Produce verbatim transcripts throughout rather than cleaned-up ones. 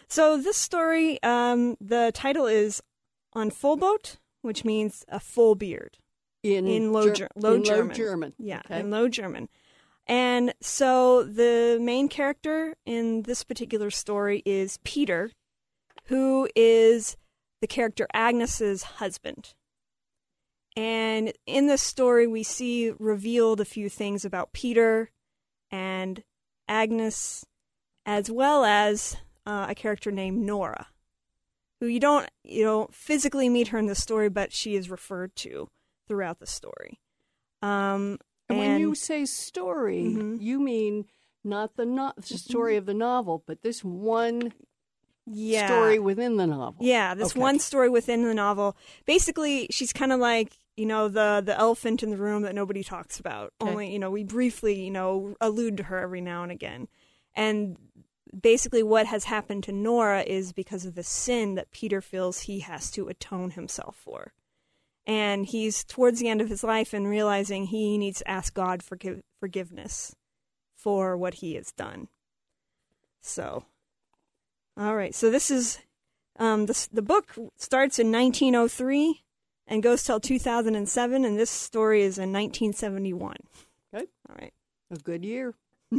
So this story, um, the title is On Full Boat, which means a full beard. In, in Low, ger- ger- low in German. Low German. Yeah, Okay. in Low German. And so the main character in this particular story is Peter, who is the character Agnes's husband. And in this story, we see revealed a few things about Peter and Agnes, as well as uh, a character named Nora, who you don't you don't physically meet her in the story, but she is referred to throughout the story. Um, and, and when you say story, mm-hmm. you mean not the, no- the story of the novel, but this one yeah. story within the novel. Yeah, this okay. one story within the novel. Basically, she's kind of like, you know, the, the elephant in the room that nobody talks about. Okay. Only, you know, we briefly, you know, allude to her every now and again. And basically what has happened to Nora is because of the sin that Peter feels he has to atone himself for. And he's towards the end of his life and realizing he needs to ask God for forgive- forgiveness for what he has done. So, all right. So this is, um, this, the book starts in nineteen oh three and goes till two thousand seven, and this story is in nineteen seventy-one. Okay. All right. A good year.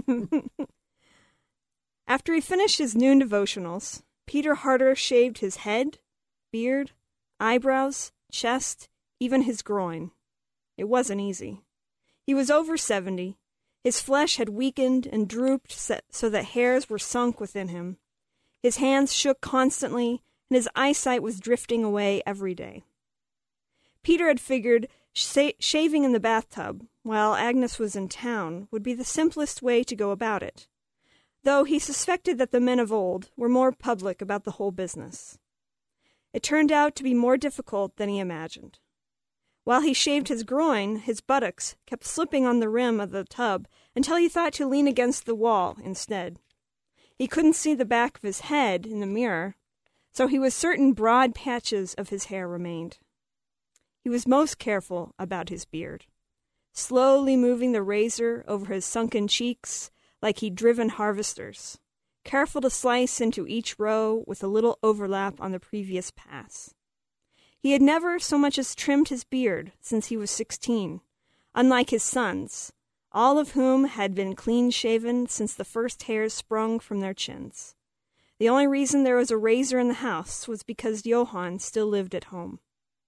After he finished his noon devotionals, Peter Harder shaved his head, beard, eyebrows, chest, even his groin. It wasn't easy. He was over seventy. His flesh had weakened and drooped so that hairs were sunk within him. His hands shook constantly, and his eyesight was drifting away every day. Peter had figured sh- shaving in the bathtub, while Agnes was in town, would be the simplest way to go about it, though he suspected that the men of old were more public about the whole business. It turned out to be more difficult than he imagined. While he shaved his groin, his buttocks kept slipping on the rim of the tub until he thought to lean against the wall instead. He couldn't see the back of his head in the mirror, so he was certain broad patches of his hair remained. He was most careful about his beard, slowly moving the razor over his sunken cheeks like he'd driven harvesters, careful to slice into each row with a little overlap on the previous pass. He had never so much as trimmed his beard since he was sixteen, unlike his sons, all of whom had been clean-shaven since the first hairs sprung from their chins. The only reason there was a razor in the house was because Johann still lived at home.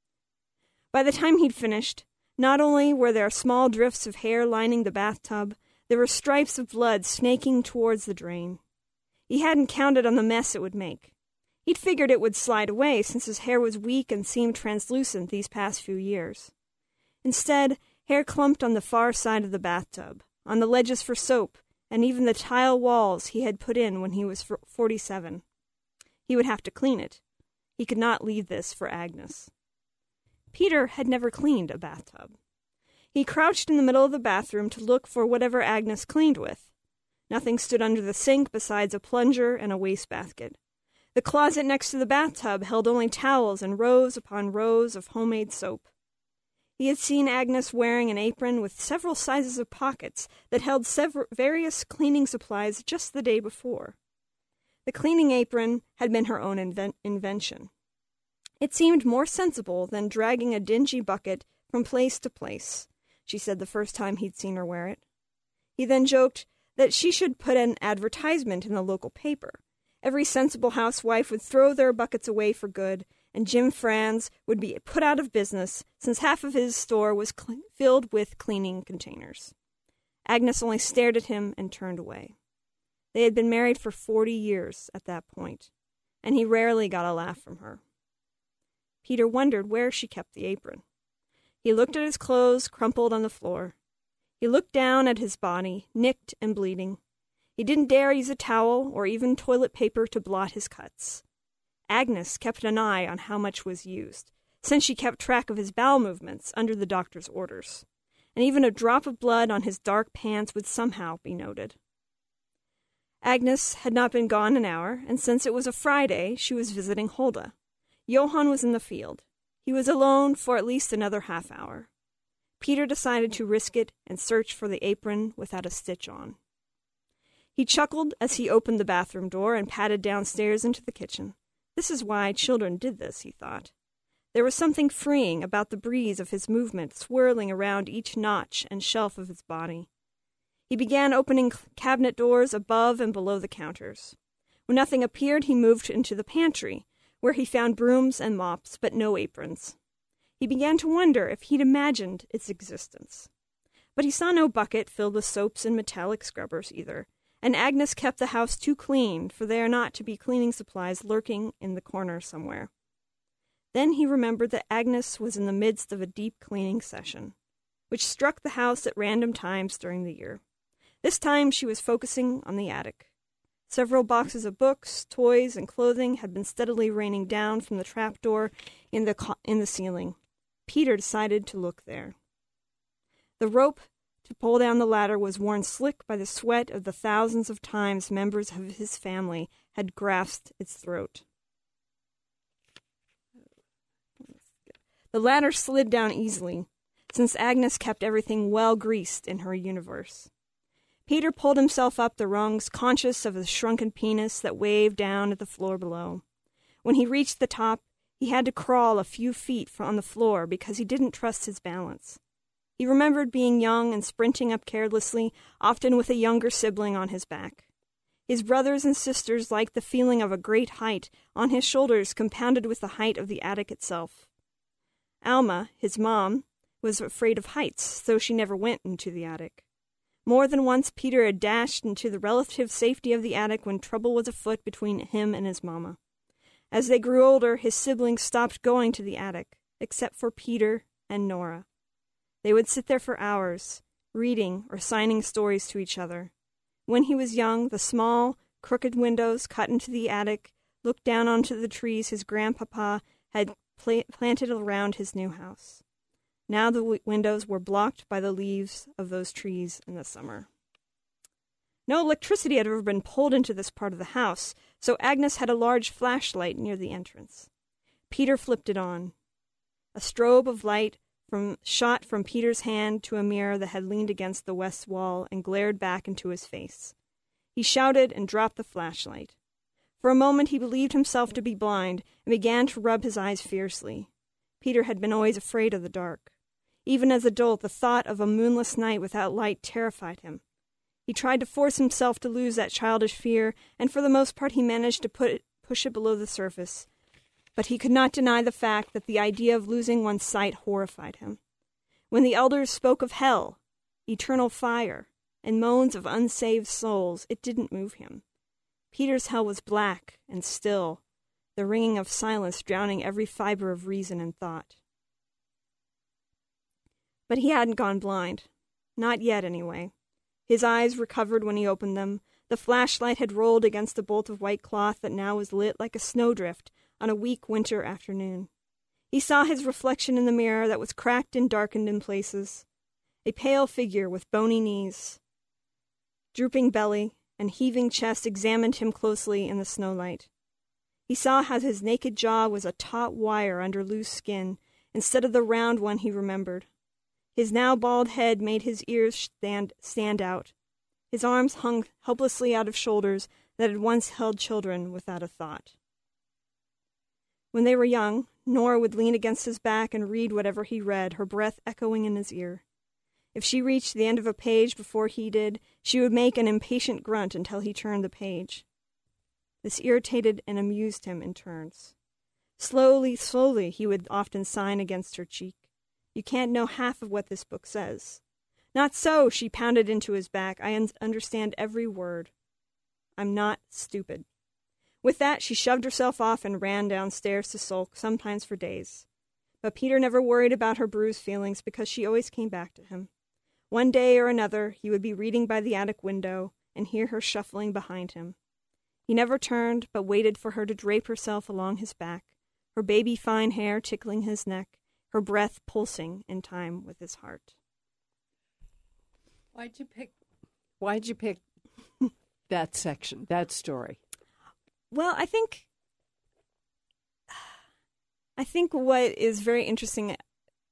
By the time he'd finished, not only were there small drifts of hair lining the bathtub, there were stripes of blood snaking towards the drain. He hadn't counted on the mess it would make. He'd figured it would slide away since his hair was weak and seemed translucent these past few years. Instead, hair clumped on the far side of the bathtub, on the ledges for soap, and even the tile walls he had put in when he was forty-seven. He would have to clean it. He could not leave this for Agnes. Peter had never cleaned a bathtub. He crouched in the middle of the bathroom to look for whatever Agnes cleaned with. Nothing stood under the sink besides a plunger and a wastebasket. The closet next to the bathtub held only towels and rows upon rows of homemade soap. He had seen Agnes wearing an apron with several sizes of pockets that held several various cleaning supplies just the day before. The cleaning apron had been her own inven- invention. It seemed more sensible than dragging a dingy bucket from place to place, she said the first time he'd seen her wear it. He then joked that she should put an advertisement in the local paper. Every sensible housewife would throw their buckets away for good, and Jim Franz would be put out of business since half of his store was cl- filled with cleaning containers. Agnes only stared at him and turned away. They had been married for forty years at that point, and he rarely got a laugh from her. Peter wondered where she kept the apron. He looked at his clothes crumpled on the floor. He looked down at his body, nicked and bleeding. He didn't dare use a towel or even toilet paper to blot his cuts. Agnes kept an eye on how much was used, since she kept track of his bowel movements under the doctor's orders, and even a drop of blood on his dark pants would somehow be noted. Agnes had not been gone an hour, and since it was a Friday, she was visiting Hulda. Johann was in the field. He was alone for at least another half hour. Peter decided to risk it and search for the apron without a stitch on. He chuckled as he opened the bathroom door and padded downstairs into the kitchen. This is why children did this, he thought. There was something freeing about the breeze of his movement swirling around each notch and shelf of his body. He began opening cabinet doors above and below the counters. When nothing appeared, he moved into the pantry, where he found brooms and mops, but no aprons. He began to wonder if he'd imagined its existence. But he saw no bucket filled with soaps and metallic scrubbers either, and Agnes kept the house too clean for there not to be cleaning supplies lurking in the corner somewhere. Then he remembered that Agnes was in the midst of a deep cleaning session, which struck the house at random times during the year. This time she was focusing on the attic. Several boxes of books, toys, and clothing had been steadily raining down from the trapdoor in the co- in the ceiling. Peter decided to look there. The rope to pull down the ladder was worn slick by the sweat of the thousands of times members of his family had grasped its throat. The ladder slid down easily, since Agnes kept everything well greased in her universe. Peter pulled himself up the rungs, conscious of the shrunken penis that waved down at the floor below. When he reached the top, he had to crawl a few feet on the floor because he didn't trust his balance. He remembered being young and sprinting up carelessly, often with a younger sibling on his back. His brothers and sisters liked the feeling of a great height on his shoulders compounded with the height of the attic itself. Alma, his mom, was afraid of heights, so she never went into the attic. More than once Peter had dashed into the relative safety of the attic when trouble was afoot between him and his mama. As they grew older, his siblings stopped going to the attic, except for Peter and Nora. They would sit there for hours, reading or signing stories to each other. When he was young, the small, crooked windows cut into the attic looked down onto the trees his grandpapa had pla- planted around his new house. Now the w- windows were blocked by the leaves of those trees in the summer. No electricity had ever been pulled into this part of the house, so Agnes had a large flashlight near the entrance. Peter flipped it on. A strobe of light from shot from Peter's hand to a mirror that had leaned against the west wall and glared back into his face. He shouted and dropped the flashlight. For a moment he believed himself to be blind and began to rub his eyes fiercely. Peter had been always afraid of the dark. Even as an adult, the thought of a moonless night without light terrified him. He tried to force himself to lose that childish fear, and for the most part he managed to put it, push it below the surface. But he could not deny the fact that the idea of losing one's sight horrified him. When the elders spoke of hell, eternal fire, and moans of unsaved souls, it didn't move him. Peter's hell was black and still, the ringing of silence drowning every fiber of reason and thought. But he hadn't gone blind. Not yet, anyway. His eyes recovered when he opened them. The flashlight had rolled against a bolt of white cloth that now was lit like a snowdrift on a weak winter afternoon. He saw his reflection in the mirror that was cracked and darkened in places. A pale figure with bony knees, drooping belly, and heaving chest examined him closely in the snowlight. He saw how his naked jaw was a taut wire under loose skin, instead of the round one he remembered. His now bald head made his ears stand, stand out. His arms hung helplessly out of shoulders that had once held children without a thought. When they were young, Nora would lean against his back and read whatever he read, her breath echoing in his ear. If she reached the end of a page before he did, she would make an impatient grunt until he turned the page. This irritated and amused him in turns. Slowly, slowly, he would often sign against her cheek. You can't know half of what this book says. Not so, she pounded into his back. I un- understand every word. I'm not stupid. With that, she shoved herself off and ran downstairs to sulk, sometimes for days. But Peter never worried about her bruised feelings because she always came back to him. One day or another, he would be reading by the attic window and hear her shuffling behind him. He never turned, but waited for her to drape herself along his back, her baby fine hair tickling his neck, her breath pulsing in time with his heart. Why'd you pick? Why'd you pick that section, that story? Well, I think, I think what is very interesting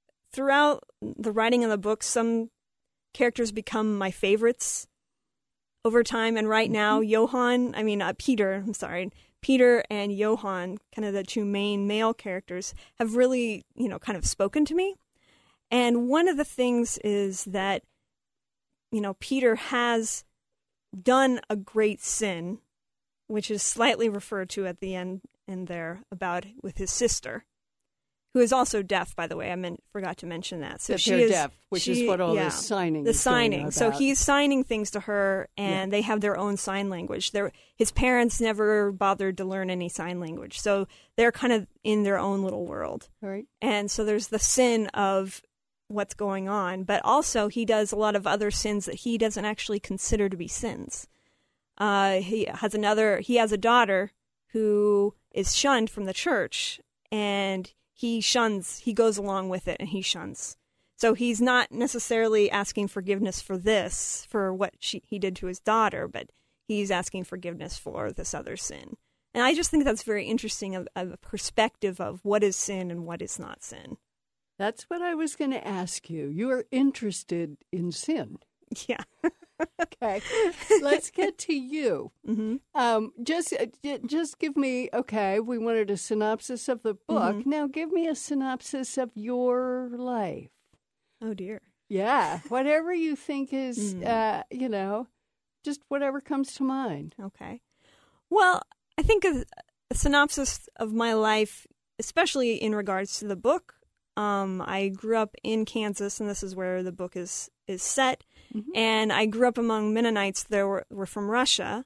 throughout the writing of the book, some characters become my favorites. over time. And right now, Johann, I mean, uh, Peter, I'm sorry, Peter and Johann, kind of the two main male characters, have really, you know, kind of spoken to me. And one of the things is that, you know, Peter has done a great sin, which is slightly referred to at the end in there about with his sister, who is also deaf, by the way. I meant, forgot to mention that. So that she they're is deaf, which she, is what all yeah, this signing the is signing. going So about. he's signing things to her, and Yeah. they have their own sign language. They're, his parents never bothered to learn any sign language, so they're kind of in their own little world. Right. And so there's the sin of what's going on, but also he does a lot of other sins that he doesn't actually consider to be sins. Uh, he has another. He has a daughter who is shunned from the church, and he shuns. He goes along with it, and he shuns. So he's not necessarily asking forgiveness for this, for what she, he did to his daughter, but he's asking forgiveness for this other sin. And I just think that's very interesting, of, of a perspective of what is sin and what is not sin. That's what I was going to ask you. You are interested in sin. Yeah. Okay. Let's get to you. Mm-hmm. Um, just, uh, j- just give me. Okay, we wanted a synopsis of the book. Mm-hmm. Now, give me a synopsis of your life. Oh, dear. Yeah, whatever you think is, Mm. uh, you know, just whatever comes to mind. Okay. Well, I think a, a synopsis of my life, especially in regards to the book, um, I grew up in Kansas, and this is where the book is, is set. Mhm. And I grew up among Mennonites that were, were from Russia.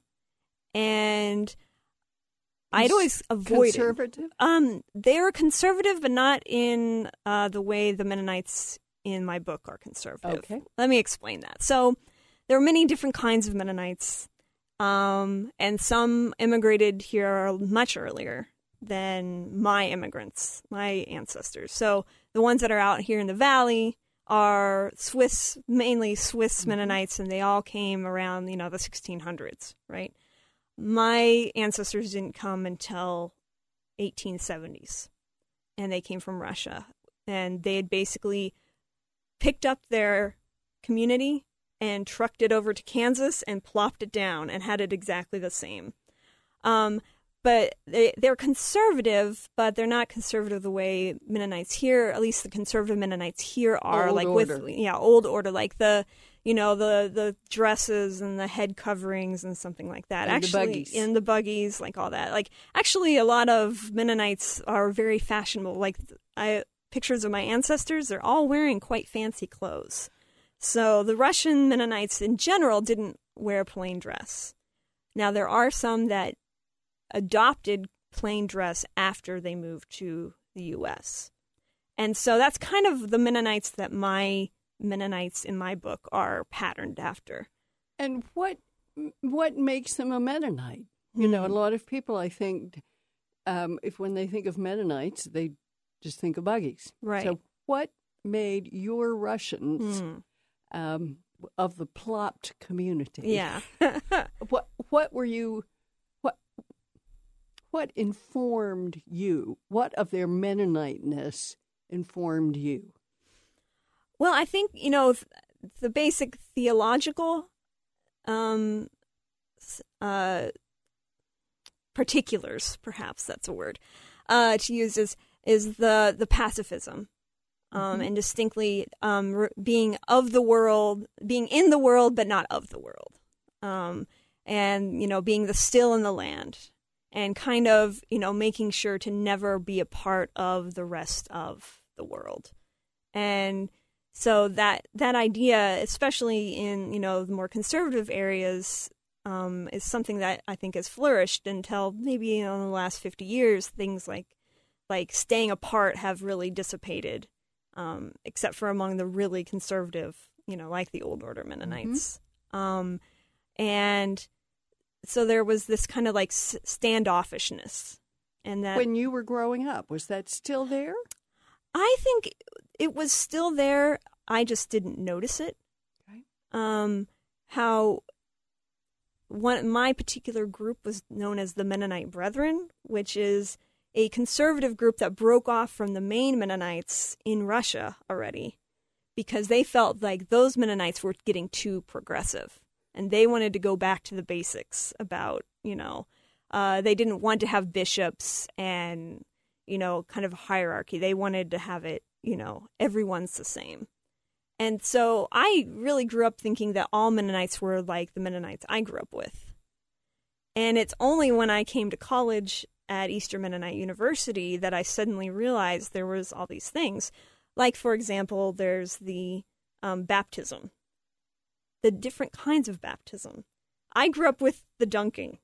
And I'd always avoided. Conservative? Um, they're conservative, but not in uh, the way the Mennonites in my book are conservative. Okay. Let me explain that. So there are many different kinds of Mennonites, um, and some immigrated here much earlier than my immigrants, my ancestors. So the ones that are out here in the valley are Swiss, mainly Swiss Mennonites, and they all came around, you know, the sixteen hundreds, right? My ancestors didn't come until eighteen seventies, and they came from Russia. And they had basically picked up their community and trucked it over to Kansas and plopped it down and had it exactly the same. Um, but they, they're conservative, but they're not conservative the way Mennonites here, at least the conservative Mennonites here are, Old like order. with, yeah, old order, like the, you know, the, the dresses and the head coverings and something like that. And the actually, buggies. in the buggies, like all that. Like, actually, a lot of Mennonites are very fashionable. Like, I pictures of my ancestors, they're all wearing quite fancy clothes. So the Russian Mennonites in general didn't wear plain dress. Now, there are some that adopted plain dress after they moved to the U S. And so that's kind of the Mennonites that my Mennonites in my book are patterned after. And what what makes them a Mennonite? You know, a Mhm. lot of people, I think, um, if when they think of Mennonites, they just think of buggies. Right. So what made your Russians Mm. um, of the plopped community? Yeah. What what were you? What what informed you? What of their Mennoniteness informed you? Well, I think, you know, th- the basic theological um, s- uh, particulars, perhaps that's a word, uh, to use is, is the, the pacifism. Um, Mhm. and distinctly um, re- being of the world, being in the world, but not of the world. Um, and, you know, being the still in the land and kind of, you know, making sure to never be a part of the rest of the world. And so that that idea, especially in, you know, the more conservative areas, um, is something that I think has flourished until maybe, you know, in the last fifty years, things like like staying apart have really dissipated. Um, except for among the really conservative, you know, like the Old Order Mennonites. Mm-hmm. Um, and so there was this kind of like s- standoffishness. And that When you were growing up, was that still there? I think it was still there. I just didn't notice it. Okay. Um, how one my particular group was known as the Mennonite Brethren, which is a conservative group that broke off from the main Mennonites in Russia already because they felt like those Mennonites were getting too progressive. And they wanted to go back to the basics about, you know, uh, they didn't want to have bishops and, you know, kind of a hierarchy. They wanted to have it, you know, everyone's the same. And so I really grew up thinking that all Mennonites were like the Mennonites I grew up with. And it's only when I came to college at Eastern Mennonite University that I suddenly realized there was all these things. Like, for example, there's the um, baptism, the different kinds of baptism. I grew up with the dunking.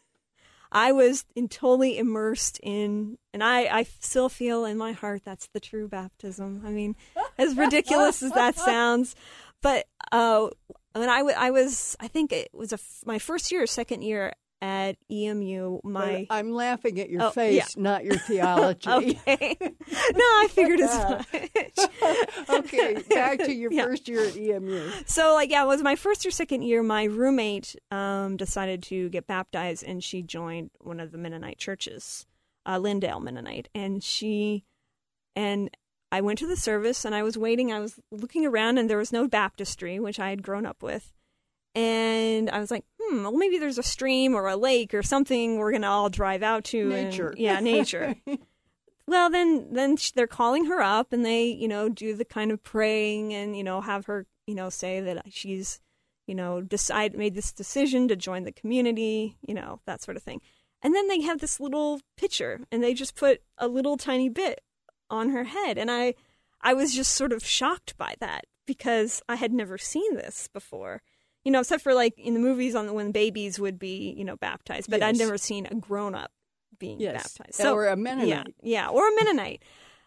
I was in, totally immersed in, and I, I still feel in my heart that's the true baptism. I mean, as ridiculous as that sounds, but uh, when I, w- I was, I think it was a f- my first year or second year at E M U. My I'm laughing at your oh, face, yeah. not your theology. Okay. No, I figured as much. Okay, back to your Yeah. first year at E M U. So, like, yeah, it was my first or second year. My roommate um, decided to get baptized, and she joined one of the Mennonite churches, uh, Lindale Mennonite. And she, and I went to the service, and I was waiting. I was looking around, and there was no baptistry, which I had grown up with. And I was like, hmm, well, maybe there's a stream or a lake or something we're going to all drive out to. Nature. And, yeah, nature. Well, then, then they're calling her up, and they, you know, do the kind of praying, and you know, have her, you know, say that she's, you know, decide made this decision to join the community, you know, that sort of thing. And then they have this little picture, and they just put a little tiny bit on her head, and I, I was just sort of shocked by that because I had never seen this before, you know, except for like in the movies on when babies would be, you know, baptized, but Yes. I'd never seen a grown up being Yes. baptized. So, or a Mennonite. Yeah, yeah, or a Mennonite.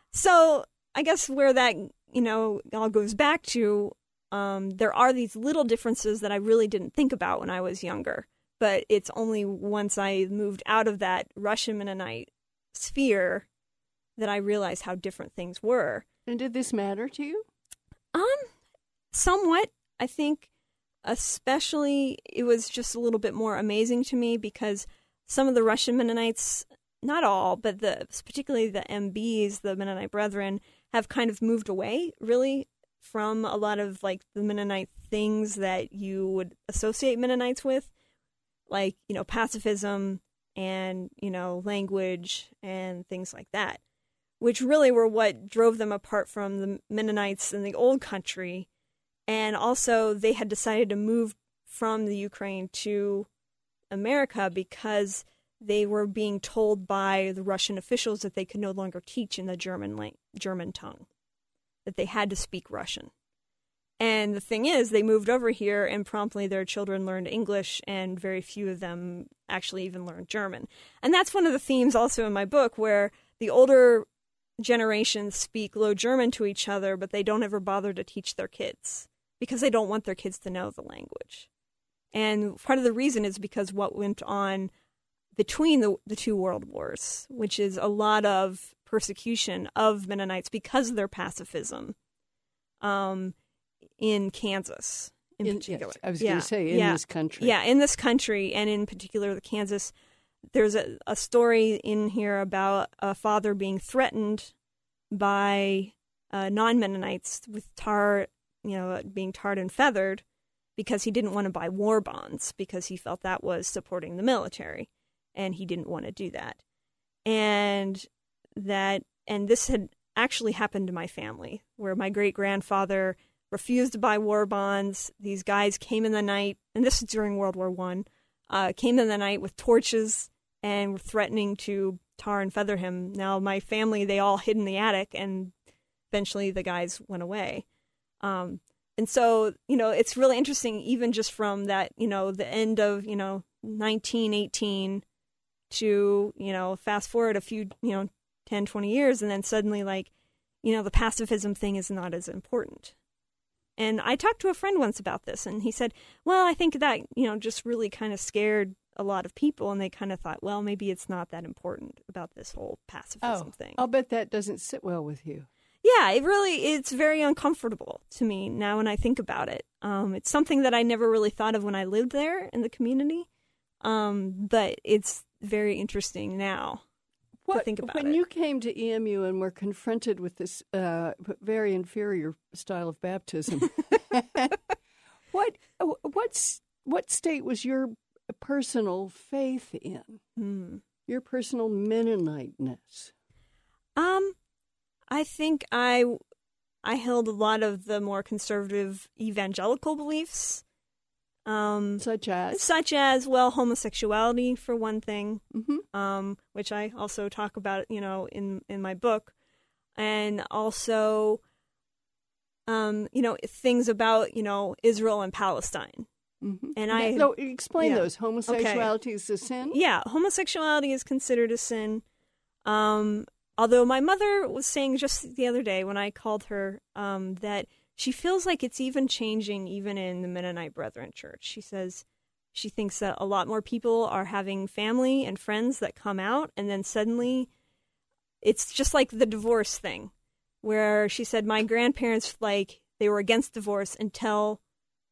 So I guess where that, you know, all goes back to, um, there are these little differences that I really didn't think about when I was younger. But it's only once I moved out of that Russian Mennonite sphere that I realized how different things were. And did this matter to you? Um, somewhat. I think especially it was just a little bit more amazing to me because some of the Russian Mennonites, not all, but the particularly the M Bs, the Mennonite Brethren, have kind of moved away, really, from a lot of like the Mennonite things that you would associate Mennonites with, like, you know, pacifism and, you know, language and things like that, which really were what drove them apart from the Mennonites in the old country. And also they had decided to move from the Ukraine to America because they were being told by the Russian officials that they could no longer teach in the German lang- German tongue, that they had to speak Russian. And the thing is, they moved over here and promptly their children learned English, and very few of them actually even learned German. And that's one of the themes also in my book, where the older generations speak Low German to each other, but they don't ever bother to teach their kids because they don't want their kids to know the language. And part of the reason is because what went on between the, the two world wars, which is a lot of persecution of Mennonites because of their pacifism um, in Kansas in, In- particular. yes, I was yeah. going to say, in yeah. this country. Yeah, in this country, and in particular the Kansas. There's a, a story in here about a father being threatened by uh, non-Mennonites with tar, you know, being tarred and feathered because he didn't want to buy war bonds because he felt that was supporting the military, and he didn't want to do that. And that, and this had actually happened to my family, where my great-grandfather refused to buy war bonds. These guys came in the night, and this is during World War One, uh, came in the night with torches and were threatening to tar and feather him. Now, my family, they all hid in the attic, and eventually the guys went away. Um, and so, you know, it's really interesting, even just from that, you know, the end of, you know, nineteen eighteen to, you know, fast forward a few, you know, ten, twenty years, and then suddenly, like, you know, the pacifism thing is not as important. And I talked to a friend once about this, and he said, well, I think that, you know, just really kind of scared a lot of people, and they kind of thought, well, maybe it's not that important about this whole pacifism Oh, thing. I'll bet that doesn't sit well with you. Yeah, it really, it's very uncomfortable to me now when I think about it. Um, it's something that I never really thought of when I lived there in the community, um, but it's very interesting now What, to think about when it. you came to E M U and were confronted with this uh, very inferior style of baptism, what what's what state was your personal faith in? Hmm. Your personal Mennoniteness? Um, I think I, I held a lot of the more conservative evangelical beliefs. Um, Such as? Such as, well, homosexuality, for one thing, Mm-hmm. um, which I also talk about, you know, in, in my book. And also, um, you know, things about, you know, Israel and Palestine. Mm-hmm. And I... So explain yeah. those. Homosexuality okay. is a sin? Yeah, homosexuality is considered a sin. Um, although my mother was saying just the other day when I called her um, that she feels like it's even changing even in the Mennonite Brethren Church. She says she thinks that a lot more people are having family and friends that come out, and then suddenly it's just like the divorce thing, where she said my grandparents, like, they were against divorce until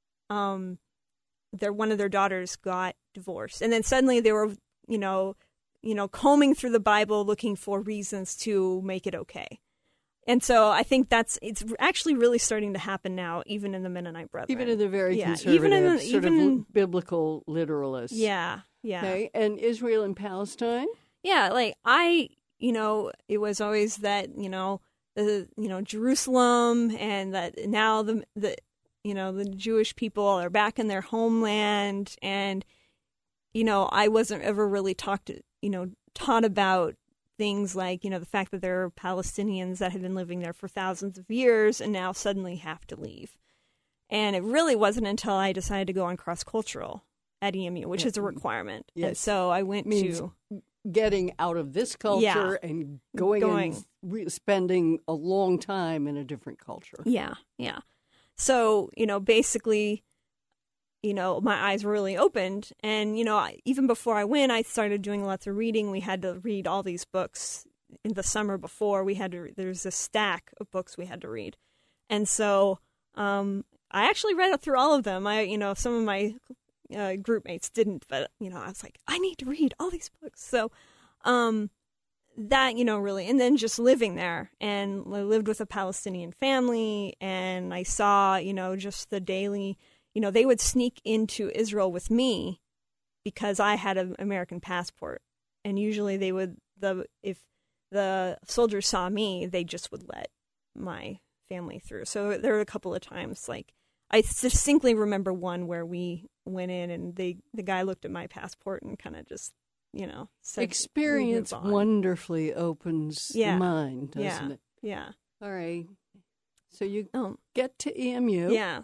um, their one of their daughters got divorced. And then suddenly they were, you know, you know, combing through the Bible looking for reasons to make it okay. And so I think that's, it's actually really starting to happen now, even in the Mennonite Brethren. Even in the very yeah, conservative, even in the, sort even of in, biblical literalists. Yeah, yeah. Okay, and Israel and Palestine? Yeah, like, I, you know, it was always that, you know, the, you know, Jerusalem, and that now the, the, you know, the Jewish people are back in their homeland, and, you know, I wasn't ever really talked, you know, taught about things like, you know, the fact that there are Palestinians that have been living there for thousands of years and now suddenly have to leave. And it really wasn't until I decided to go on cross-cultural at E M U, which yeah. is a requirement. Yes. And so I went Means to... getting out of this culture yeah. and going, going. and re- spending a long time in a different culture. Yeah, yeah. So, you know, basically, you know, my eyes were really opened. And, you know, I, even before I went, I started doing lots of reading. We had to read all these books in the summer before. We had to, there's a stack of books we had to read. And so um, I actually read through all of them. I, you know, some of my uh, group mates didn't, but, you know, I was like, I need to read all these books. So um, that, you know, really, and then just living there, and I lived with a Palestinian family, and I saw, you know, just the daily, you know, they would sneak into Israel with me because I had an American passport. And usually they would, the if the soldiers saw me, they just would let my family through. So there were a couple of times, like, I distinctly remember one where we went in and they, the guy looked at my passport and kind of just, you know, said, experience wonderfully opens yeah. the mind, doesn't yeah. it? Yeah. All right. So you oh. get to E M U. Yeah.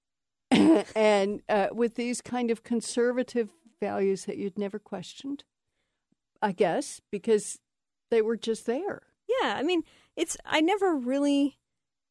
and uh, with these kind of conservative values that you'd never questioned, I guess, because they were just there. Yeah, I mean, it's, I never really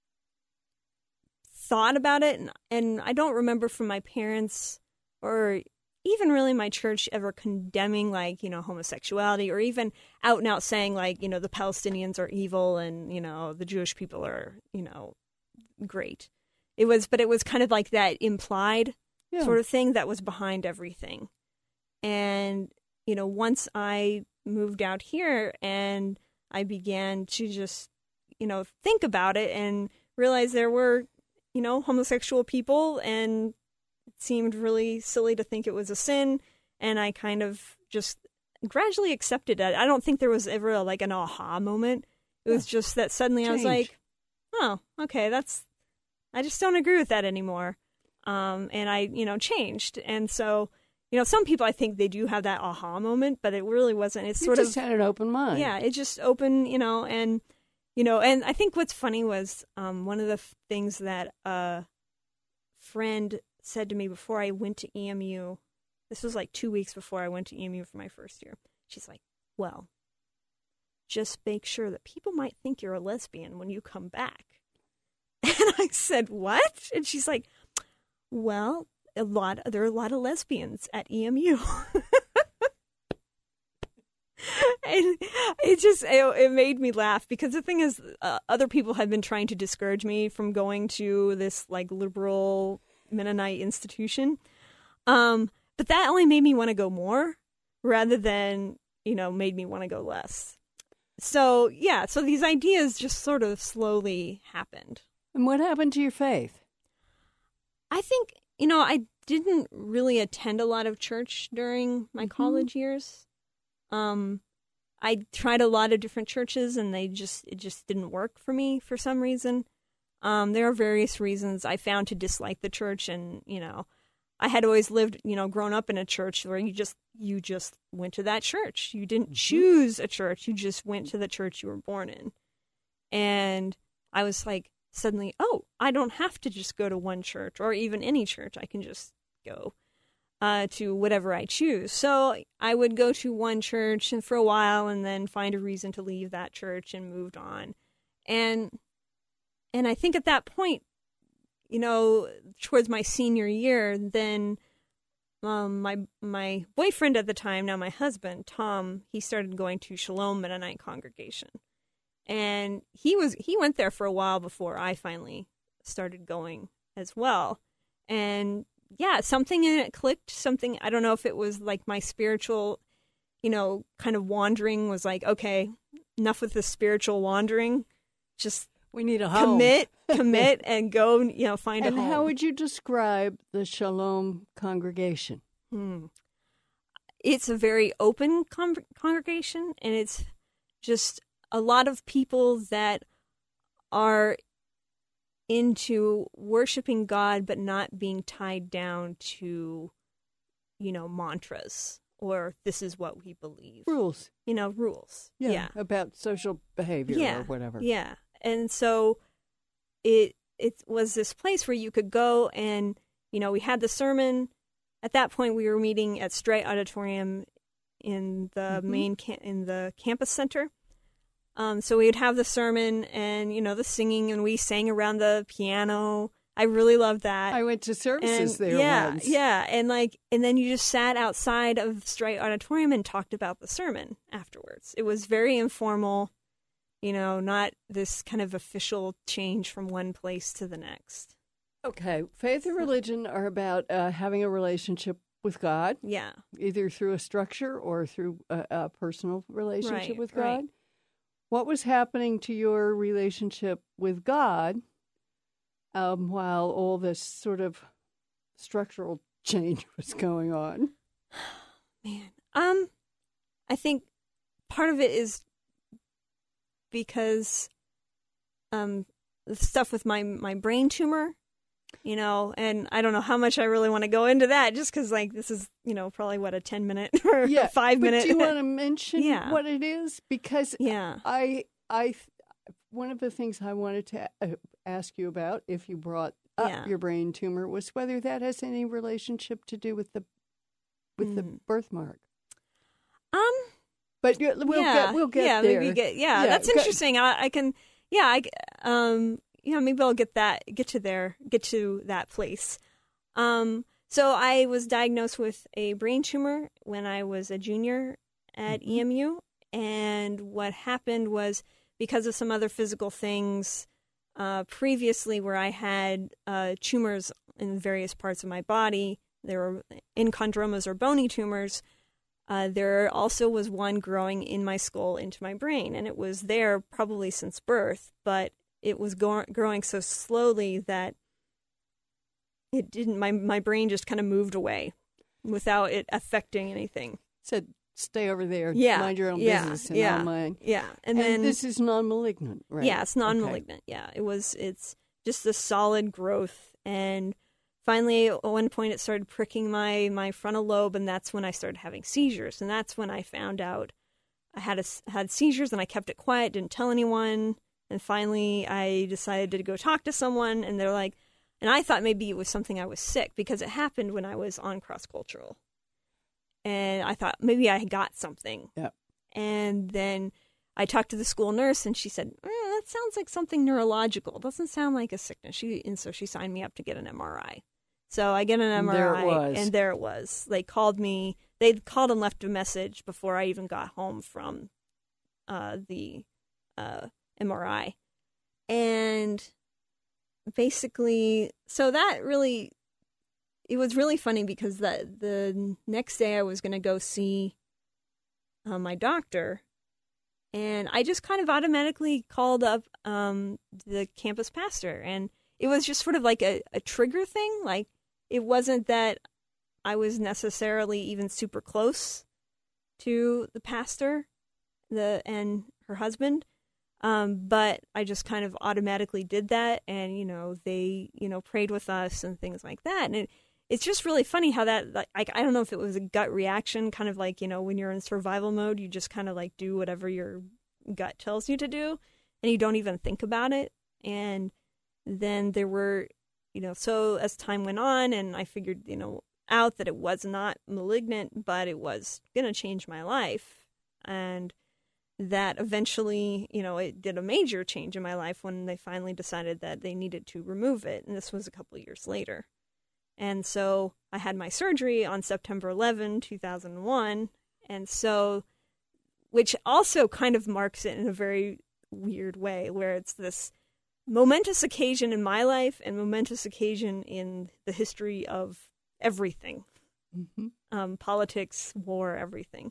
thought about it, and, and I don't remember from my parents or even really my church ever condemning, like, you know, homosexuality, or even out and out saying, like, you know, the Palestinians are evil and, you know, the Jewish people are, you know, great. It was, but it was kind of like that implied yeah. sort of thing that was behind everything. And, you know, once I moved out here and I began to just, you know, think about it and realize there were, you know, homosexual people, and it seemed really silly to think it was a sin. And I kind of just gradually accepted it. I don't think there was ever a, like an aha moment. It was yeah. just that suddenly Change. I was like, oh, okay, that's, I just don't agree with that anymore. Um, and I, you know, changed. And so, you know, some people, I think they do have that aha moment, but it really wasn't. It's you sort just of had an open mind. Yeah, it just opened, you know, and, you know, and I think what's funny was um, one of the f- things that a friend said to me before I went to E M U. This was like two weeks before I went to E M U for my first year. She's like, well, just make sure that people might think you're a lesbian when you come back. And I said, what? And she's like, well, a lot, there are a lot of lesbians at E M U. And it just, it, it made me laugh, because the thing is, uh, other people had been trying to discourage me from going to this, like, liberal Mennonite institution. Um, but that only made me want to go more, rather than, you know, made me want to go less. So, yeah, so these ideas just sort of slowly happened. And what happened to your faith? I think, you know, I didn't really attend a lot of church during my mm-hmm. college years. Um, I tried a lot of different churches, and they just it just didn't work for me for some reason. Um, there are various reasons I found to dislike the church, and you know, I had always lived, you know, grown up in a church where you just you just went to that church. You didn't mm-hmm. choose a church; you just went to the church you were born in. And I was like, suddenly, oh, I don't have to just go to one church or even any church. I can just go uh, to whatever I choose. So I would go to one church and for a while, and then find a reason to leave that church and moved on. And and I think at that point, you know, towards my senior year, then um, my my boyfriend at the time, now my husband, Tom, he started going to Shalom Mennonite congregation. And he was he went there for a while before I finally started going as well. And yeah, something in it clicked. Something, I don't know if it was like my spiritual, you know, kind of wandering was like, okay, enough with the spiritual wandering. Just we need a home. Commit, commit, and go, you know, find and a home. And how would you describe the Shalom congregation? Hmm. It's a very open con- congregation, and it's just a lot of people that are into worshiping God, but not being tied down to, you know, mantras or this is what we believe. Rules. You know, rules. Yeah. yeah. About social behavior yeah. or whatever. Yeah. And so it it was this place where you could go and, you know, we had the sermon. At that point, we were meeting at Straight Auditorium in the mm-hmm. main ca- in the campus center. Um, so we'd have the sermon and, you know, the singing, and we sang around the piano. I really loved that. I went to services and, there yeah, once. Yeah, and like, and then you just sat outside of Straight Auditorium and talked about the sermon afterwards. It was very informal, you know, not this kind of official change from one place to the next. Okay, faith and religion are about uh, having a relationship with God. Yeah. Either through a structure or through a, a personal relationship right, with God. Right. What was happening to your relationship with God um, while all this sort of structural change was going on? Man, um, I think part of it is because um, the stuff with my, my brain tumor, you know, and I don't know how much I really want to go into that just because, like, this is, you know, probably, what, a ten minute or yeah, a five minute. But do you want to mention yeah. what it is? Because yeah. I, I, one of the things I wanted to ask you about, if you brought up yeah. your brain tumor, was whether that has any relationship to do with the, with mm. the birthmark. Um, but we'll yeah, get, we'll get yeah, there. Maybe get, yeah, yeah, that's interesting. I, I can, yeah, I, um. Yeah, maybe I'll get that, get to there, get to that place. Um, so I was diagnosed with a brain tumor when I was a junior at mm-hmm. E M U, and what happened was because of some other physical things uh, previously, where I had uh, tumors in various parts of my body, there were enchondromas or bony tumors. Uh, there also was one growing in my skull into my brain, and it was there probably since birth, but it was go- growing so slowly that it didn't. My my brain just kind of moved away without it affecting anything. Said, "Stay over there. Yeah, mind your own yeah, business, and yeah, I'll mind." Yeah, and and, then this is non-malignant, right? Yeah, it's non-malignant. Okay. Yeah, it was. It's just a solid growth, and finally, at one point, it started pricking my my frontal lobe, and that's when I started having seizures, and that's when I found out I had a, had seizures, and I kept it quiet, didn't tell anyone. And finally, I decided to go talk to someone, and they're like, and I thought maybe it was something I was sick, because it happened when I was on cross-cultural. And I thought maybe I got something. Yep. And then I talked to the school nurse, and she said, eh, that sounds like something neurological. It doesn't sound like a sickness. She, and so she signed me up to get an M R I. So I get an M R I, there it was. and there it was. They called me. They called and left a message before I even got home from uh, the uh M R I. And basically, so that really, it was really funny because the, the next day I was going to go see uh, my doctor, and I just kind of automatically called up um, the campus pastor, and it was just sort of like a, a trigger thing. Like, it wasn't that I was necessarily even super close to the pastor the and her husband. Um, but I just kind of automatically did that, and, you know, they, you know, prayed with us and things like that. And it, it's just really funny how that, like, I, I don't know if it was a gut reaction, kind of like, you know, when you're in survival mode, you just kind of like do whatever your gut tells you to do, and you don't even think about it. And then there were, you know, so as time went on, and I figured, you know, out that it was not malignant, but it was going to change my life. And that eventually, you know, it did a major change in my life when they finally decided that they needed to remove it. And this was a couple of years later. And so I had my surgery on September eleventh, two thousand one. And so, which also kind of marks it in a very weird way, where it's this momentous occasion in my life and momentous occasion in the history of everything. Mm-hmm. Um, politics, war, everything.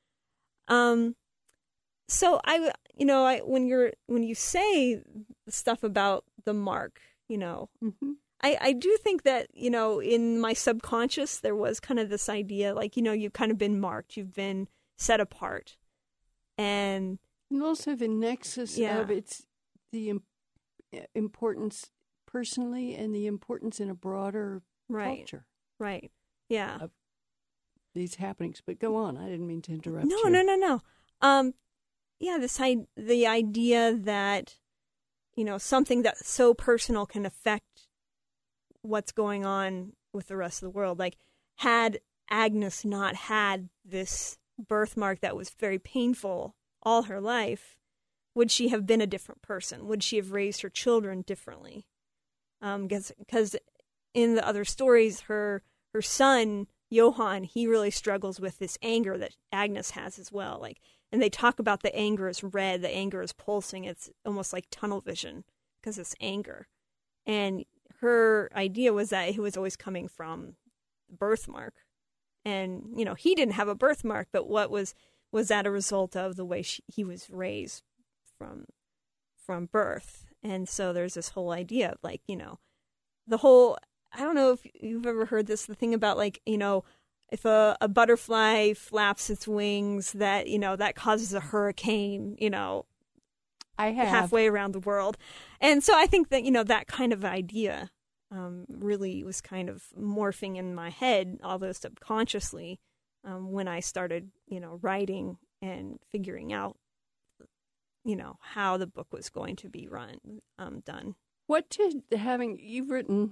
Um, So I, you know, I when you're when you say stuff about the mark, you know, mm-hmm. I I do think that, you know, in my subconscious there was kind of this idea, like, you know, you've kind of been marked, you've been set apart, and and also the nexus yeah. of its the im- importance personally and the importance in a broader right. culture, right? Yeah, of these happenings. But go on, I didn't mean to interrupt. No, you. no, no, no. Um. Yeah, this I- the idea that, you know, something that's so personal can affect what's going on with the rest of the world. Like, had Agnes not had this birthmark that was very painful all her life, would she have been a different person? Would she have raised her children differently? Um, because in the other stories, her her son Johann, he really struggles with this anger that Agnes has as well. Like. And they talk about the anger is red, the anger is pulsing. It's almost like tunnel vision because it's anger. And her idea was that it was always coming from the birthmark. And, you know, he didn't have a birthmark, but what was was that a result of the way she, he was raised from from birth? And so there's this whole idea of, like, you know, the whole, I don't know if you've ever heard this, the thing about, like, you know, if a, a butterfly flaps its wings, that, you know, that causes a hurricane, you know, I have. halfway around the world. And so I think that, you know, that kind of idea um, really was kind of morphing in my head, although subconsciously, um, when I started, you know, writing and figuring out, you know, how the book was going to be run, um, done. What did having, you've written,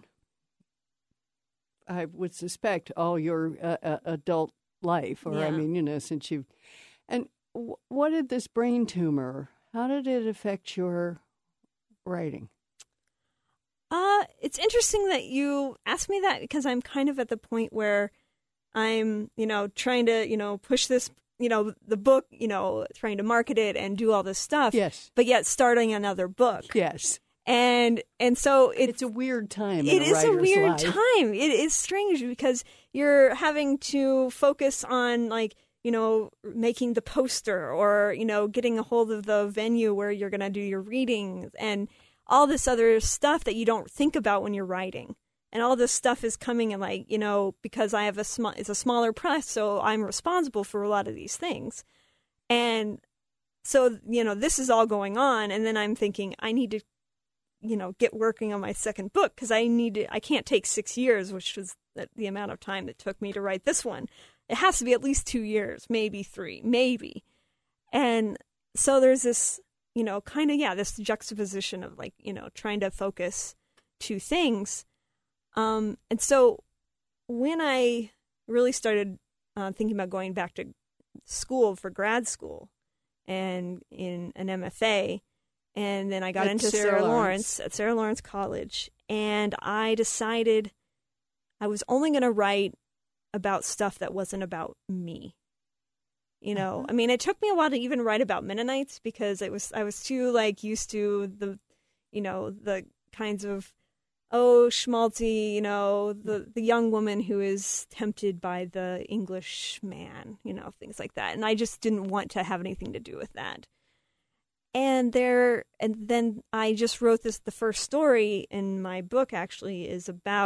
I would suspect, all your uh, uh, adult life, or yeah. I mean, you know, since you've, and w- what did this brain tumor, how did it affect your writing? Uh, it's interesting that you asked me that, because I'm kind of at the point where I'm, you know, trying to, you know, push this, you know, the book, you know, trying to market it and do all this stuff. Yes. But yet starting another book. Yes. And and so it's, it's a weird time. In it a is a weird life. time. It is strange because you're having to focus on, like, you know, making the poster, or, you know, getting a hold of the venue where you're going to do your readings and all this other stuff that you don't think about when you're writing. And all this stuff is coming in, like, you know, because I have a sm- it's a smaller press, so I'm responsible for a lot of these things. And so, you know, this is all going on, and then I'm thinking I need to, you know, get working on my second book, because I need to, I can't take six years, which was the amount of time it took me to write this one. It has to be at least two years, maybe three, maybe. And so there's this, you know, kind of, yeah, this juxtaposition of, like, you know, trying to focus two things. Um, and so when I really started uh, thinking about going back to school for grad school and in an M F A, and then I got at into Sarah, Sarah Lawrence. Lawrence at Sarah Lawrence College, and I decided I was only going to write about stuff that wasn't about me. You know, uh-huh. I mean, it took me a while to even write about Mennonites, because it was I was too, like, used to the, you know, the kinds of, oh, schmaltzy, you know, the, the young woman who is tempted by the English man, you know, things like that. And I just didn't want to have anything to do with that. And there, and then I just wrote this, the first story in my book actually is about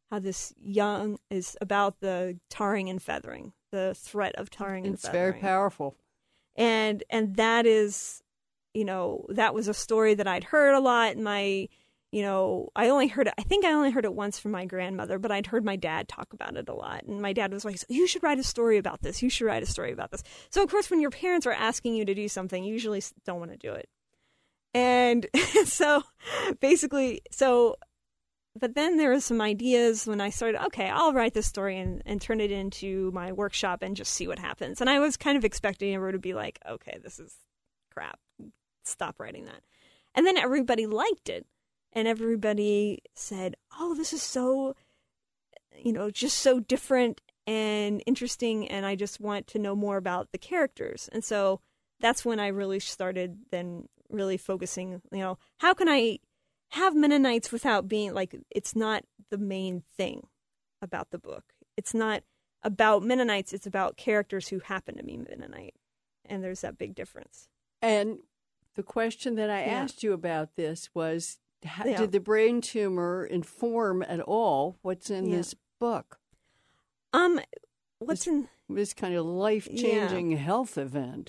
how this young is about the tarring and feathering, the threat of tarring and It's feathering. very powerful. And and that is, you know, that was a story that I'd heard a lot. My, you know, I only heard it, I think I only heard it once from my grandmother, but I'd heard my dad talk about it a lot. And my dad was like, you should write a story about this. You should write a story about this. So, of course, when your parents are asking you to do something, you usually don't want to do it. And so basically, so, but then there were some ideas when I started, okay, I'll write this story and, and turn it into my workshop and just see what happens. And I was kind of expecting everyone to be like, okay, this is crap. Stop writing that. And then everybody liked it. And everybody said, oh, this is so, you know, just so different and interesting. And I just want to know more about the characters. And so that's when I really started then really focusing, you know, how can I have Mennonites without being like, it's not the main thing about the book. It's not about Mennonites. It's about characters who happen to be Mennonite. And there's that big difference. And the question that I Yeah. asked you about this was, how, Yeah. did the brain tumor inform at all what's in Yeah. this book? Um, what's in... This kind of life-changing health event.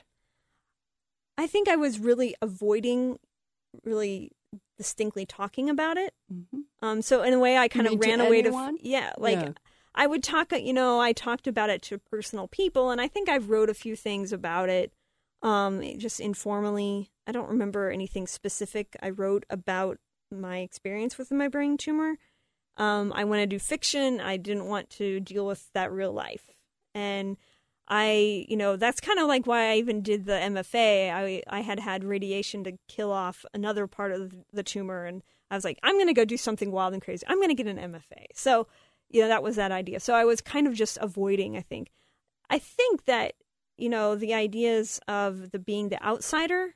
I think I was really avoiding really distinctly talking about it. Mm-hmm. Um, so in a way, I kind You of mean ran to away anyone? to, yeah, like Yeah. I would talk, you know, I talked about it to personal people, and I think I've wrote a few things about it, um, just informally. I don't remember anything specific I wrote about my experience with my brain tumor. Um, I want to do fiction. I didn't want to deal with that real life. And I, you know, that's kind of like why I even did the M F A. I, I had had radiation to kill off another part of the tumor. And I was like, I'm going to go do something wild and crazy. I'm going to get an M F A. So, you know, that was that idea. So I was kind of just avoiding, I think. I think that, you know, the ideas of the being the outsider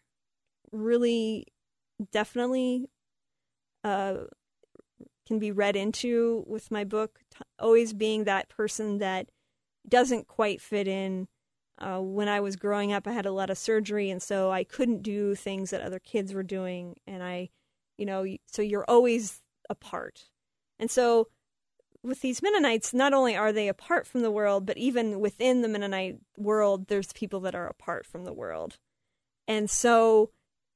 really definitely uh, can be read into with my book, t- always being that person that doesn't quite fit in. Uh, when I was growing up, I had a lot of surgery, and so I couldn't do things that other kids were doing. And I, you know, so you're always apart. And so with these Mennonites, not only are they apart from the world, but even within the Mennonite world, there's people that are apart from the world. And so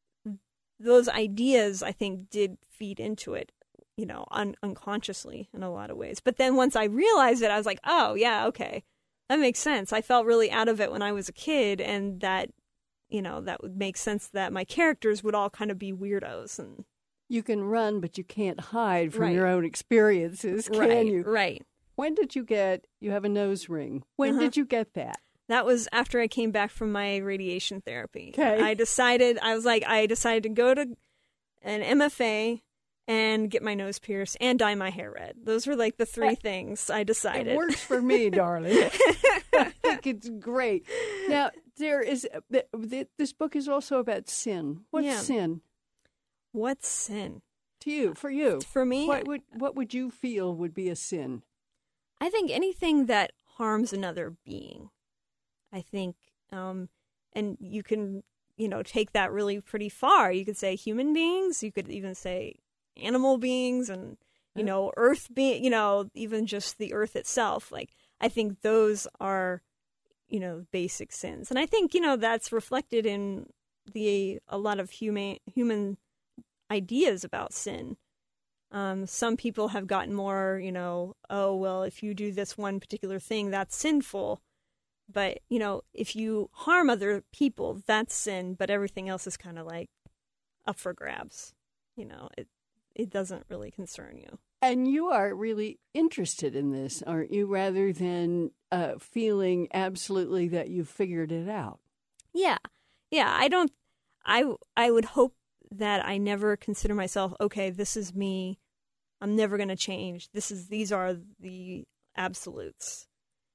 those ideas, I think, did feed into it, you know, un- unconsciously in a lot of ways. But then once I realized it, I was like, oh, yeah, okay. That makes sense. I felt really out of it when I was a kid, and that, you know, that would make sense that my characters would all kind of be weirdos. And You can run, but you can't hide from Right. your own experiences, can right, you? right. When did you get, you have a nose ring. When Uh-huh. did you get that? That was after I came back from my radiation therapy. Okay. I decided, I was like, I decided to go to an M F A and get my nose pierced and dye my hair red. Those were like the three things I decided. It works for me, darling. I think it's great. Now, there is, th- th- this book is also about sin. What's Yeah. sin What's sin? to you, for you? For me, What would, what would you feel would be a sin? I think anything that harms another being. I think, um, and you can, you know, take that really pretty far. You could say human beings. You could even say animal beings, and you Yeah. know, earth being. You know, even just the earth itself. Like, I think those are, you know, basic sins, and I think, you know, that's reflected in the a lot of human human ideas about sin. Um, some people have gotten more, you know, oh, well, if you do this one particular thing, that's sinful. But, you know, if you harm other people, that's sin, but everything else is kind of like up for grabs. You know, it it doesn't really concern you. And you are really interested in this, aren't you, rather than uh, feeling absolutely that you've figured it out? Yeah. Yeah, I don't, I, I would hope that I never consider myself, okay, this is me. I'm never going to change. This is, these are the absolutes.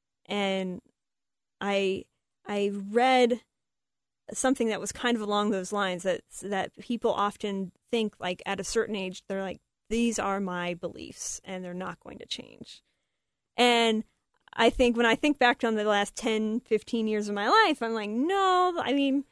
And I I read something that was kind of along those lines, that that people often think, like, at a certain age, they're like, these are my beliefs and they're not going to change. And I think when I think back on the last ten, fifteen years of my life, I'm like, no, I mean,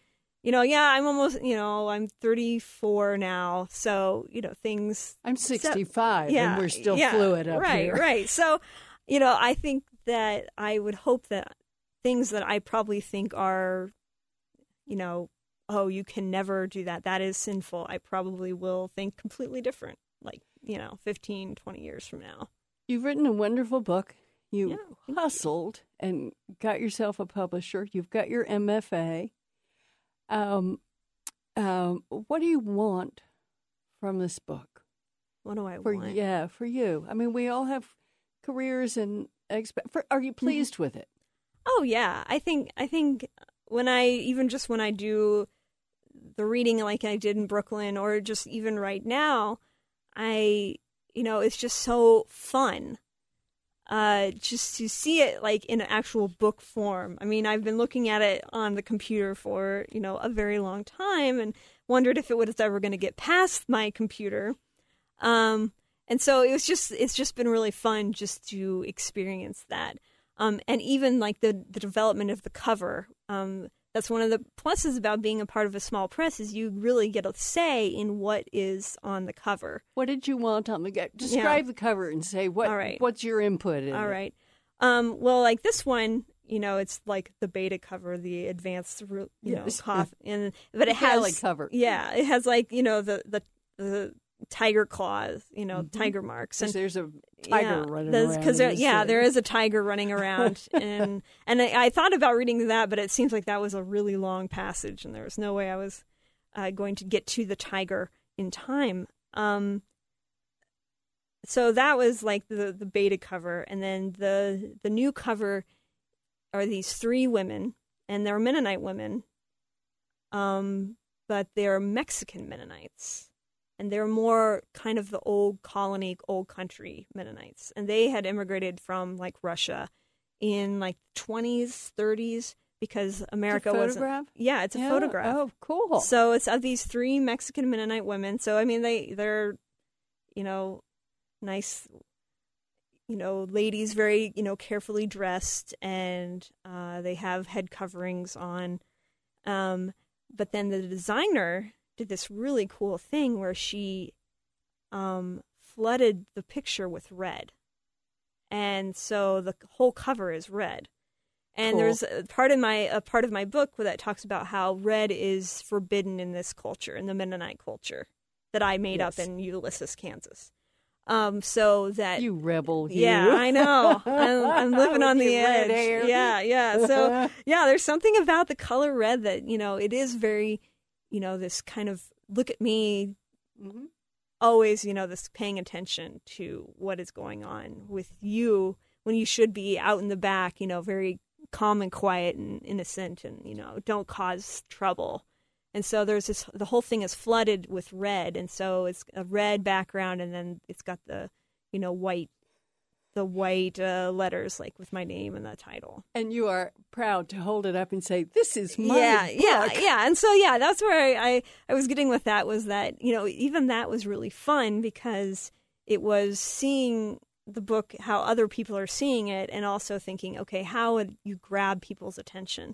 you know, yeah, I'm almost, you know, I'm thirty-four now. So, you know, things. I'm sixty-five, so, yeah, and we're still yeah, fluid up right, here. Right, right. So, you know, I think that I would hope that things that I probably think are, you know, oh, you can never do that, that is sinful, I probably will think completely different, like, you know, fifteen, twenty years from now. You've written a wonderful book. You Yeah, hustled you. and got yourself a publisher. You've got your M F A. Um, um, what do you want from this book? What do I for, want? Yeah, for you. I mean, we all have careers and expe- for, are you pleased mm-hmm. with it? Oh yeah, I think I think when I even just when I do the reading like I did in Brooklyn, or just even right now, I you know it's just so fun. Uh, just to see it like in an actual book form. I mean, I've been looking at it on the computer for, you know, a very long time and wondered if it was ever going to get past my computer. Um, and so it was just, it's just been really fun just to experience that. Um, and even like the, the development of the cover. Um, that's one of the pluses about being a part of a small press is you really get a say in what is on the cover. What did you want on the describe yeah. the cover and say what All right. what's your input in All it? right. Um, well, like this one, you know, it's like the beta cover, the advanced, you yes. know, cough, and but it the has cover. Yeah, it has like you know the the, the tiger claws, you know, mm-hmm. tiger marks, and there's a tiger yeah, running around. Because there, yeah, city. there is a tiger running around, and and I, I thought about reading that, but it seems like that was a really long passage, and there was no way I was uh, going to get to the tiger in time. Um, so that was like the the beta cover, and then the the new cover are these three women, and they're Mennonite women, um, but they're Mexican Mennonites. And they're more kind of the old colony, old country Mennonites. And they had immigrated from like Russia in like twenties, thirties because America was. It's a photograph? Yeah, it's a yeah. photograph. Oh, cool. So it's of these three Mexican Mennonite women. So, I mean, they, they're, you know, nice, you know, ladies, very, you know, carefully dressed. And uh, they have head coverings on. Um, but then the designer did this really cool thing where she um, flooded the picture with red. And so the whole cover is red. And cool. there's a part in my a part of my book that talks about how red is forbidden in this culture, in the Mennonite culture that I made yes. up in Ulysses, Kansas. Um, so that you rebel, you. Yeah, I know. I'm, I'm living on the edge. Hair. Yeah, yeah. So yeah, there's something about the color red that you know it is very. You know, this kind of look at me, mm-hmm. always, you know, this paying attention to what is going on with you when you should be out in the back, you know, very calm and quiet and innocent and, you know, don't cause trouble. And so there's this, the whole thing is flooded with red. And so it's a red background and then it's got the, you know, white, the white uh, letters like with my name and the title. And you are proud to hold it up and say, this is my yeah, book. Yeah, yeah. And so, yeah, that's where I, I, I was getting with that was that, you know, even that was really fun because it was seeing the book, how other people are seeing it and also thinking, okay, how would you grab people's attention?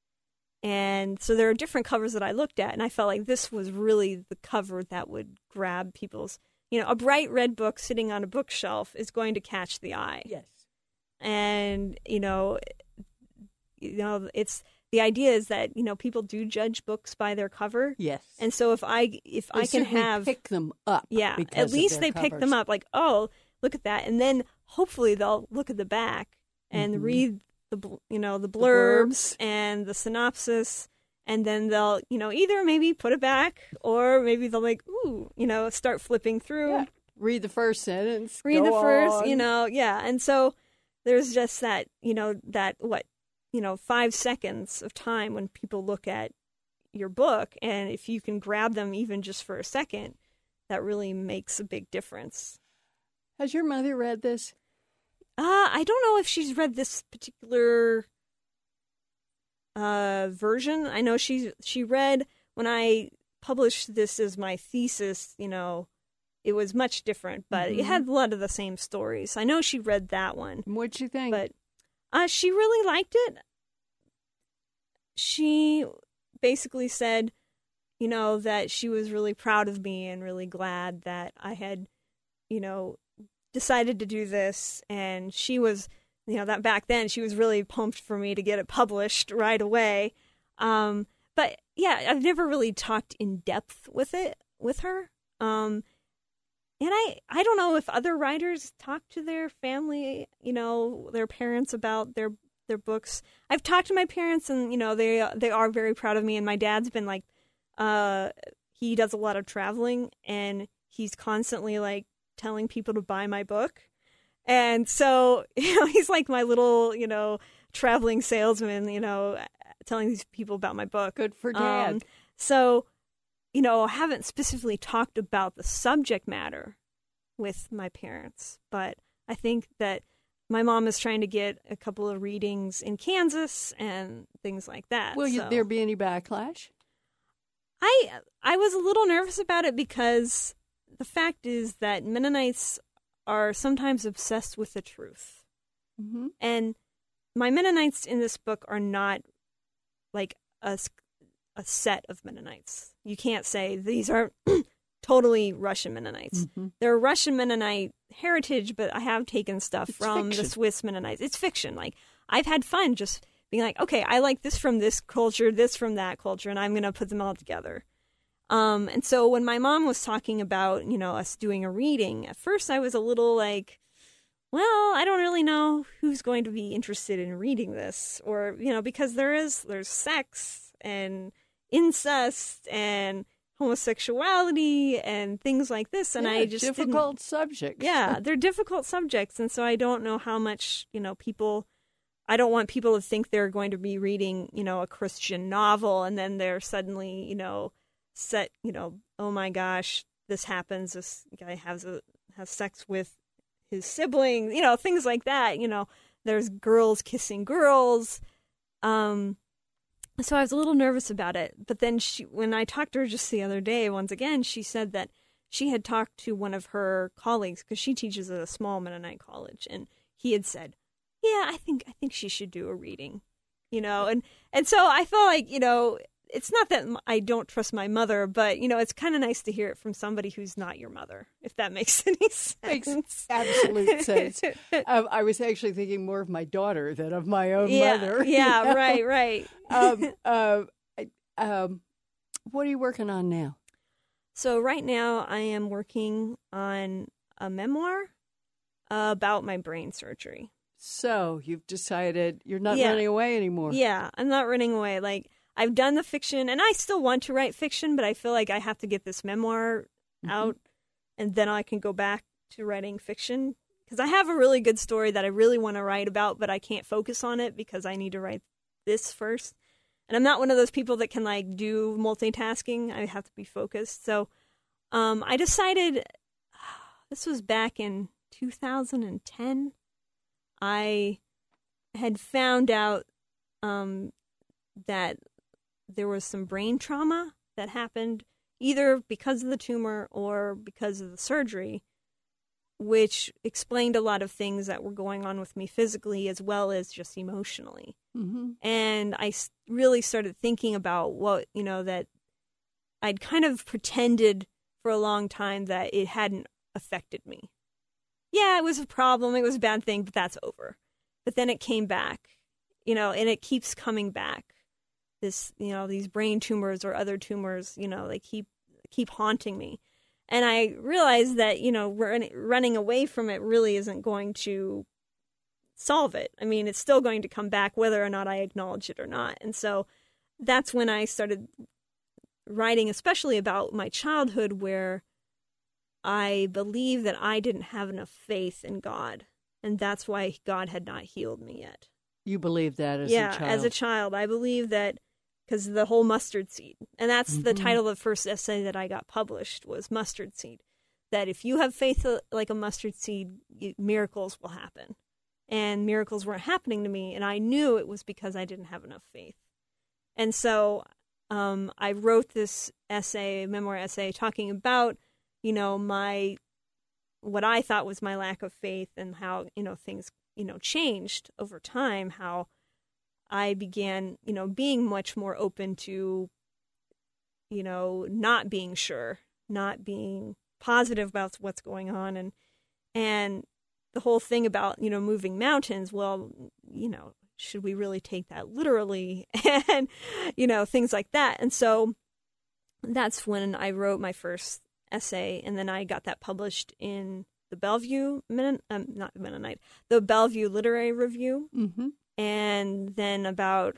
And so there are different covers that I looked at and I felt like this was really the cover that would grab people's You know, a bright red book sitting on a bookshelf is going to catch the eye. Yes. And, you know, you know, it's the idea is that, you know, people do judge books by their cover. Yes. And so if I if they I can have pick them up. Yeah. At least they covers. pick them up like, oh, look at that. And then hopefully they'll look at the back and mm-hmm. read the you know, the blurbs, the blurbs and the synopsis. And then they'll, you know, either maybe put it back or maybe they'll like, ooh, you know, start flipping through. Yeah. Read the first sentence. Read go the first, on. you know, yeah. And so there's just that, you know, that what, you know, five seconds of time when people look at your book. And if you can grab them even just for a second, that really makes a big difference. Has your mother read this? Uh, I don't know if she's read this particular uh version. I know she she read when I published this as my thesis, you know, it was much different, but mm-hmm. it had a lot of the same stories. I know she read that one. What'd you think? But uh she really liked it. She basically said, you know, that she was really proud of me and really glad that I had, you know, decided to do this. And she was, you know, that back then she was really pumped for me to get it published right away. Um, but yeah, I've never really talked in depth with it with her. Um, and I, I don't know if other writers talk to their family, you know, their parents about their their books. I've talked to my parents, and you know, they they are very proud of me. And my dad's been like, uh, he does a lot of traveling, and he's constantly like telling people to buy my book. And so, you know, he's like my little, you know, traveling salesman, you know, telling these people about my book. Good for Dad. Um, so, you know, I haven't specifically talked about the subject matter with my parents, but I think that my mom is trying to get a couple of readings in Kansas and things like that. Will you, so. there be any backlash? I I was a little nervous about it because the fact is that Mennonites are sometimes obsessed with the truth. Mm-hmm. And my Mennonites in this book are not like a, a set of Mennonites. You can't say these are totally Russian Mennonites. Mm-hmm. They're Russian Mennonite heritage, but I have taken stuff It's from fiction. the Swiss Mennonites. It's fiction. Like, I've had fun just being like, okay, I like this from this culture, this from that culture, and I'm going to put them all together. Um, and so when my mom was talking about, you know, us doing a reading, at first I was a little like, well, I don't really know who's going to be interested in reading this, or, you know, because there is, there's sex and incest and homosexuality and things like this. And yeah, I just difficult didn't, subjects. yeah, they're difficult subjects. And so I don't know how much, you know, people, I don't want people to think they're going to be reading, you know, a Christian novel and then they're suddenly, you know, set, you know, oh my gosh, this happens. This guy has a, has sex with his sibling, you know, things like that. You know, there's girls kissing girls. Um, so I was a little nervous about it. But then she, when I talked to her just the other day, once again, she said that she had talked to one of her colleagues because she teaches at a small Mennonite college, and he had said, "Yeah, I think I think she should do a reading," you know, and and so I felt like, you know, it's not that I don't trust my mother, but, you know, it's kind of nice to hear it from somebody who's not your mother, if that makes any sense. Makes absolute sense. um, I was actually thinking more of my daughter than of my own yeah, mother. Yeah, you know? right, right. um, uh, um, what are you working on now? So right now I am working on a memoir uh, about my brain surgery. So you've decided you're not Yeah. running away anymore. Yeah, I'm not running away. Like, I've done the fiction, and I still want to write fiction, but I feel like I have to get this memoir Mm-hmm. out, and then I can go back to writing fiction. Because I have a really good story that I really want to write about, but I can't focus on it because I need to write this first. And I'm not one of those people that can, like, do multitasking. I have to be focused. So um, I decided, this was back in two thousand ten, I had found out um, that there was some brain trauma that happened either because of the tumor or because of the surgery, which explained a lot of things that were going on with me physically as well as just emotionally. Mm-hmm. And I s- really started thinking about what, you know, that I'd kind of pretended for a long time that it hadn't affected me. Yeah, it was a problem, it was a bad thing, but that's over. But then it came back, you know, and it keeps coming back. This, you know, these brain tumors or other tumors, you know, they keep keep haunting me. And I realized that, you know, run, running away from it really isn't going to solve it. I mean, it's still going to come back whether or not I acknowledge it or not. And so that's when I started writing, especially about my childhood, where I believe that I didn't have enough faith in God. And that's why God had not healed me yet. You believe that as yeah, a child? as a child. I believe that because the whole mustard seed. And that's the Mm-hmm. title of the first essay that I got published was Mustard Seed. That if you have faith like a mustard seed, you, miracles will happen. And miracles weren't happening to me. And I knew it was because I didn't have enough faith. And so um, I wrote this essay, memoir essay, talking about, you know, my, what I thought was my lack of faith and how, you know, things, you know, changed over time, how I began, you know, being much more open to, you know, not being sure, not being positive about what's going on. And, and the whole thing about, you know, moving mountains, well, you know, should we really take that literally? And, you know, things like that. And so that's when I wrote my first essay, and then I got that published in the Bellevue, Men- um, not Mennonite, the Bellevue Literary Review. Mm-hmm. And then about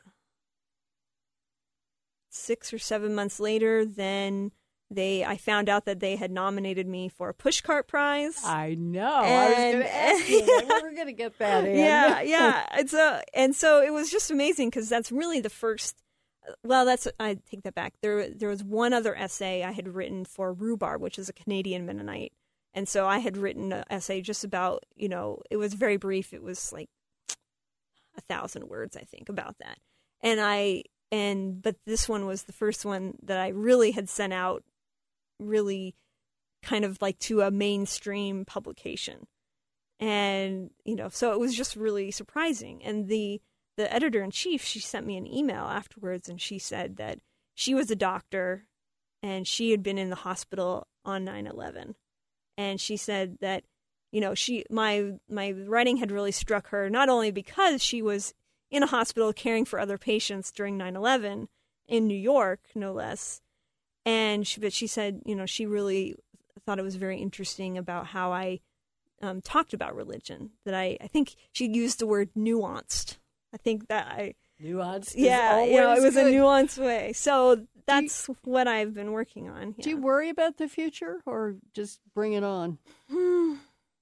six or seven months later, then they I found out that they had nominated me for a Pushcart Prize. I know. I was going to ask you. Like, we're going to get that in. Yeah, yeah. And so, and so it was just amazing because that's really the first. Well, that's I take that back. There, there was one other essay I had written for Rhubarb, which is a Canadian Mennonite, and so I had written an essay just about, you know, it was very brief. It was like a thousand words, I think, about that. And I and but this one was the first one that I really had sent out, really, kind of like to a mainstream publication, and you know, so it was just really surprising. And the The editor-in-chief, she sent me an email afterwards, and she said that she was a doctor, and she had been in the hospital on nine eleven. And she said that, you know, she my my writing had really struck her, not only because she was in a hospital caring for other patients during nine eleven in New York, no less, and she, but she said, you know, she really thought it was very interesting about how I um, talked about religion, that I, I think she used the word nuanced. I think that I nuanced. Yeah, you know, it was good. a nuanced way. So that's you, what I've been working on. Yeah. Do you worry about the future, or just bring it on? Hmm.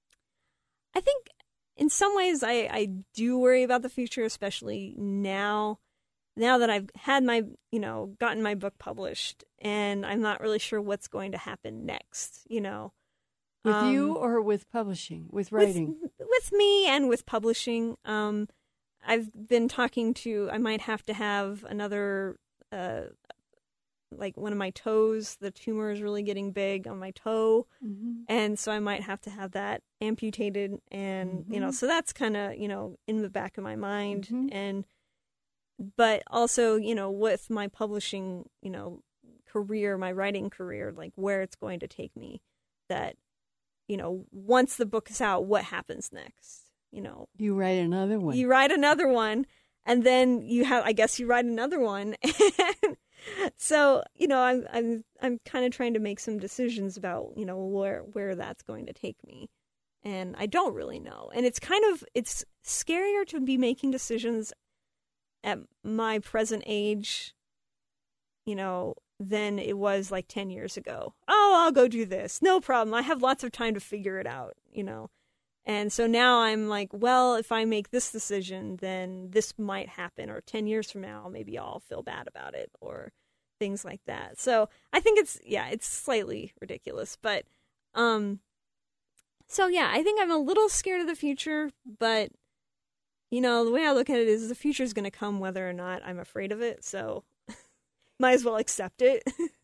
I think in some ways I, I do worry about the future, especially now. Now that I've had my, you know, gotten my book published, and I'm not really sure what's going to happen next. You know, with um, you or with publishing, with writing, with, with me and with publishing. Um, I've been talking to, I might have to have another, uh, like one of my toes, the tumor is really getting big on my toe. mm-hmm. And so I might have to have that amputated. And, mm-hmm. you know, so that's kind of, you know, in the back of my mind. Mm-hmm. And, but also, you know, with my publishing, you know, career, my writing career, like where it's going to take me, that, you know, once the book is out, what happens next? You know, you write another one. You write another one, and then you have, I guess, you write another one. And so, you know, I'm, I'm, I'm kind of trying to make some decisions about, you know, where, where that's going to take me, and I don't really know. And it's kind of, it's scarier to be making decisions at my present age, you know, than it was like ten years ago. Oh, I'll go do this. No problem. I have lots of time to figure it out, you know. And so now I'm like, well, if I make this decision, then this might happen. Or ten years from now, maybe I'll feel bad about it, or things like that. So I think it's, yeah, it's slightly ridiculous. But, um, so yeah, I think I'm a little scared of the future. But, you know, the way I look at it is the future is going to come whether or not I'm afraid of it. So might as well accept it.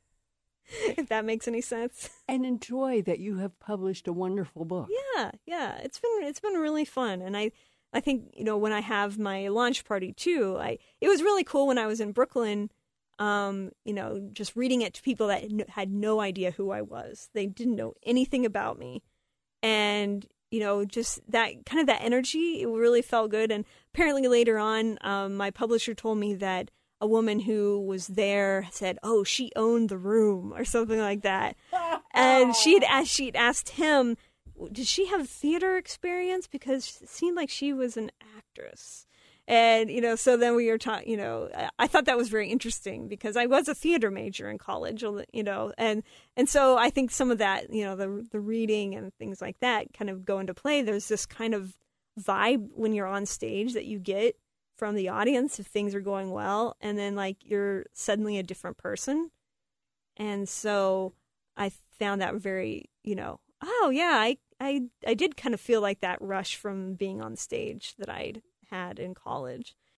If that makes any sense. And enjoy that you have published a wonderful book. Yeah, yeah. It's been it's been really fun. And I, I think, you know, when I have my launch party too, I it was really cool when I was in Brooklyn, um, you know, just reading it to people that had no idea who I was. They didn't know anything about me. And, you know, just that kind of that energy, it really felt good. And apparently later on, um, my publisher told me that a woman who was there said, "Oh, she owned the room," or something like that. And she'd asked, she'd asked him, "Did she have theater experience?" Because it seemed like she was an actress. And, you know, so then we were talking, you know, I thought that was very interesting because I was a theater major in college, you know, and, and so I think some of that, you know, the the reading and things like that kind of go into play. There's this kind of vibe when you're on stage that you get from the audience if things are going well, and then like you're suddenly a different person. And so I found that very, you know, oh yeah, I I I did kind of feel like that rush from being on stage that I'd had in college.